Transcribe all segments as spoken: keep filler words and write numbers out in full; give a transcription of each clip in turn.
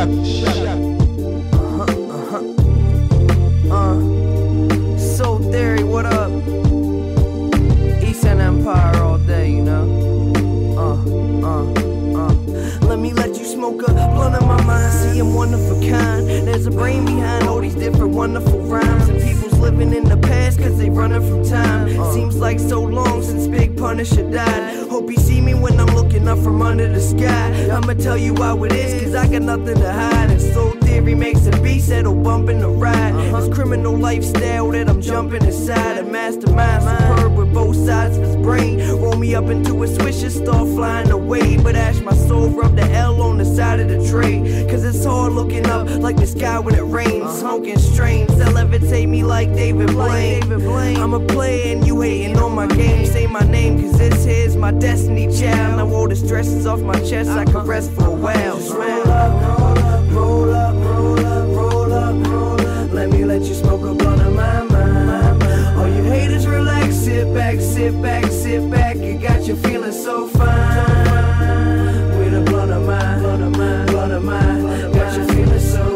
Chef, chef. Uh-huh, uh-huh. Uh, Soul Theory, what up? East End Empire all day, you know? Uh, uh, uh. Let me let you smoke a blunt in my mind. See, I'm one of a kind. There's a brain behind all these different wonderful rhymes. And people's living in the past cause they running from time. Seems like so long since Big Punisher died. Hope you see me when I'm looking up from under the sky. I'ma tell you how it is cause I got nothing to hide. And Soul Theory makes a beast that'll bump in the ride. This criminal lifestyle that I'm jumping inside. A mastermind superb with both sides of his brain. Roll me up into a swisher, start flying away. But ash my soul, rub the L on the side of the tray. Cause it's hard looking up like the sky when it rains. Smoking strains that levitate me like David Blaine. I'm a player and you hating on my game. Say my name cause this here's my destiny child. Now all the stress is off my chest, I can rest for a while. Roll up, roll up, roll up, roll up, roll up, roll up. Let me let you smoke a blunt of my mind. All you haters relax, sit back, sit back, sit back. It got you feeling so fine. With a blunt of mine, blunt of mine, blunt of mine. Got you feeling so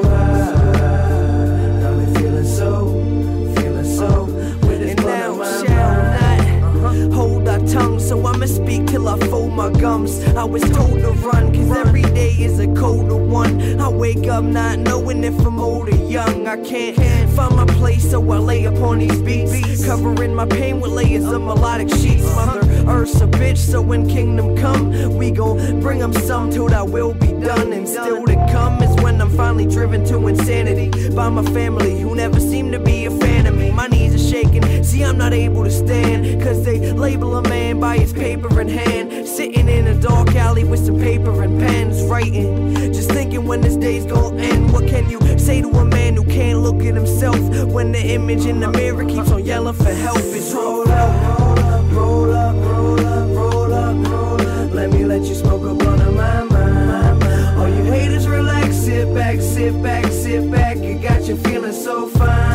high. Got me feeling so, feeling so. With this blunt of mine, shall not hold our tongue, so I'ma speak till I fold my gums. I was told to run, cause every day is a colder one. I wake up not knowing if I'm old or young. I can't find my place, so I lay upon these beats, covering my pain with layers of melodic sheets. Mother Earth's a bitch, so when kingdom come, we gon' bring them some till that will be done. And still to come is when I'm finally driven to insanity by my family, who never seem to be a fan of me. My knees are shaking, see I'm not able to stand, cause they label a man by his paper in hand. Sitting in a dark alley with some paper and pens, writing, just thinking when this day's gonna end. What can you say to a man who can't look at himself when the image in the mirror keeps on yelling for help? It's roll up, roll up, roll up, roll up, roll up, roll up. Let me let you smoke a blunt of my mind. All you haters relax, sit back, sit back, sit back. It got you feeling so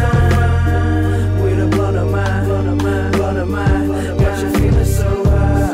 fine. With a blunt of mine, blunt of mine, blunt of mine. Got you feeling so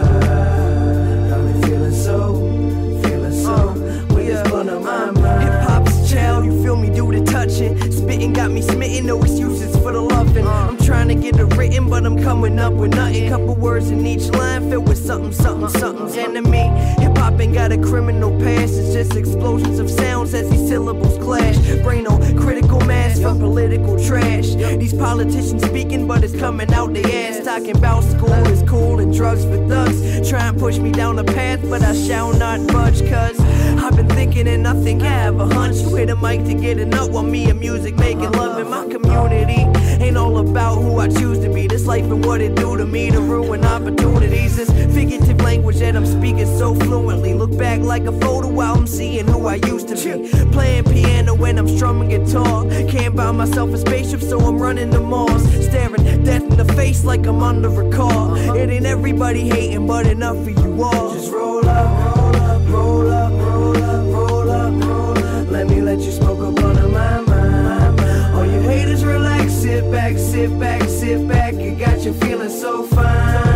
high. Got me feeling so, feeling so. With this blunt of my mind. Hip hop's child, you feel me, do the touching. Spitting got me smitten, no excuses for the loving. I'm trying to get it written, but I'm coming up with nothing. Couple words in each line filled with something, something, something's enemy. Hip hop ain't got a criminal past, it's just explosions of sounds as these syllables clash. Brain on critical mass from political trash. These politicians speaking, but it's coming out their ass. Talking about school is cool and drugs for thugs. Try and push me down the path, but I shall not budge. Cause I've been thinking and I think I have a hunch. You hit a mic to get it up while me and music making love in my community. Ain't all about who I choose to be. This life and what it do to me to ruin opportunities. This figurative language that I'm speaking so fluently. Look back like a photo while I'm seeing who I used to be. Playing piano when I'm strumming guitar. Can't buy myself a spaceship, so I'm running to Mars. Staring death in the face like I'm under a car. It ain't everybody hating, but enough for you all. Just roll up, roll up, roll up, roll up, roll up, roll up. Let me let you smoke a blunt of my mind. All you haters relax, sit back, sit back, sit back. It got you feeling so fine.